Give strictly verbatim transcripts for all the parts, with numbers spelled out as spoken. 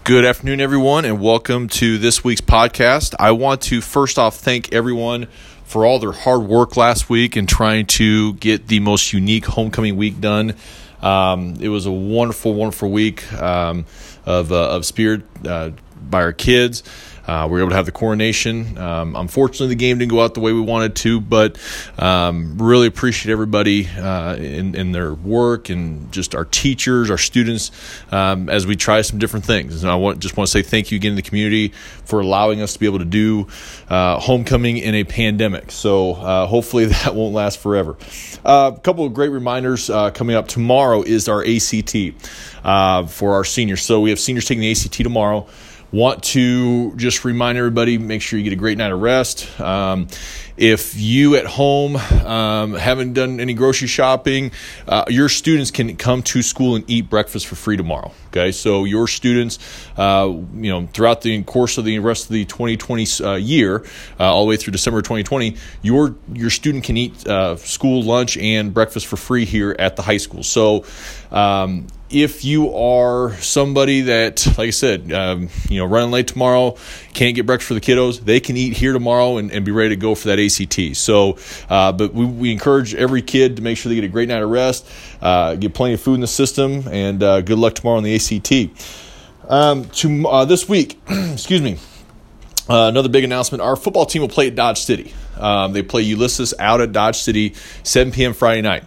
Good afternoon, everyone, and welcome to this week's podcast. I want to first off thank everyone for all their hard work last week in trying to get the most unique homecoming week done. Um, it was a wonderful, wonderful week um, of, uh, of spirit uh, by our kids. Uh, we were able to have the coronation. Um, unfortunately, the game didn't go out the way we wanted to, but um, really appreciate everybody uh, in, in their work and just our teachers, our students, um, as we try some different things. And I want, just want to say thank you again to the community for allowing us to be able to do uh, homecoming in a pandemic. So uh, hopefully that won't last forever. Uh, a couple of great reminders uh, coming up. Tomorrow is our A C T uh, for our seniors. So we have seniors taking the A C T tomorrow. Want to just remind everybody, make sure you get a great night of rest. Um, if you at home um, haven't done any grocery shopping, uh, your students can come to school and eat breakfast for free tomorrow. Okay, so your students, uh, you know, throughout the course of the rest of the twenty twenty uh, year, uh, all the way through December twenty twenty, your your student can eat uh, school lunch and breakfast for free here at the high school. So, um, if you are somebody that, like I said, um, you know, running late tomorrow, can't get breakfast for the kiddos, they can eat here tomorrow and, and be ready to go for that A C T. So, uh, but we, we encourage every kid to make sure they get a great night of rest, uh, get plenty of food in the system, and uh, good luck tomorrow on the A C T. Um, to, uh, this week, excuse me, uh, another big announcement, our football team will play at Dodge City. Um, they play Ulysses out at Dodge City, seven p.m. Friday night.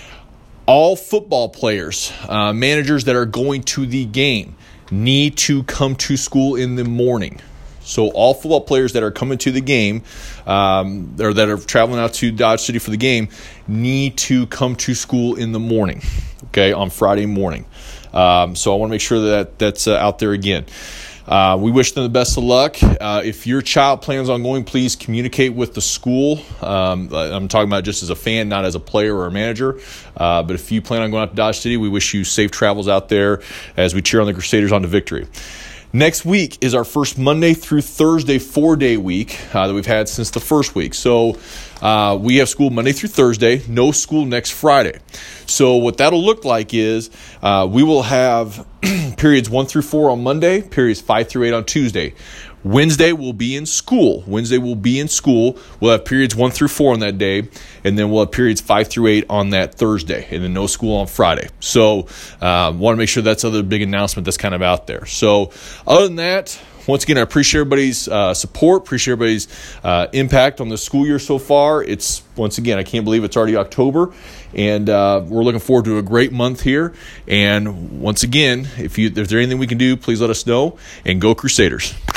All football players, uh, managers that are going to the game need to come to school in the morning. So all football players that are coming to the game um, or that are traveling out to Dodge City for the game need to come to school in the morning, okay, on Friday morning. Um, so I want to make sure that that's uh, out there again. Uh, we wish them the best of luck. Uh, if your child plans on going, please communicate with the school. Um, I'm talking about just as a fan, not as a player or a manager. Uh, but if you plan on going out to Dodge City, we wish you safe travels out there as we cheer on the Crusaders on to victory. Next week is our first Monday through Thursday four-day week uh, that we've had since the first week. So uh, we have school Monday through Thursday, no school next Friday. So what that'll look like is uh, we will have periods one through four on Monday, periods five through eight on Tuesday. Wednesday will be in school. Wednesday will be in school. We'll have periods one through four on that day, and then we'll have periods five through eight on that Thursday, and then no school on Friday. So uh, want to make sure that's another big announcement that's kind of out there. So other than that, once again, I appreciate everybody's uh, support, appreciate everybody's uh, impact on the school year so far. It's, once again, I can't believe it's already October, and uh, we're looking forward to a great month here. And once again, if you if there's anything we can do, please let us know, and go Crusaders.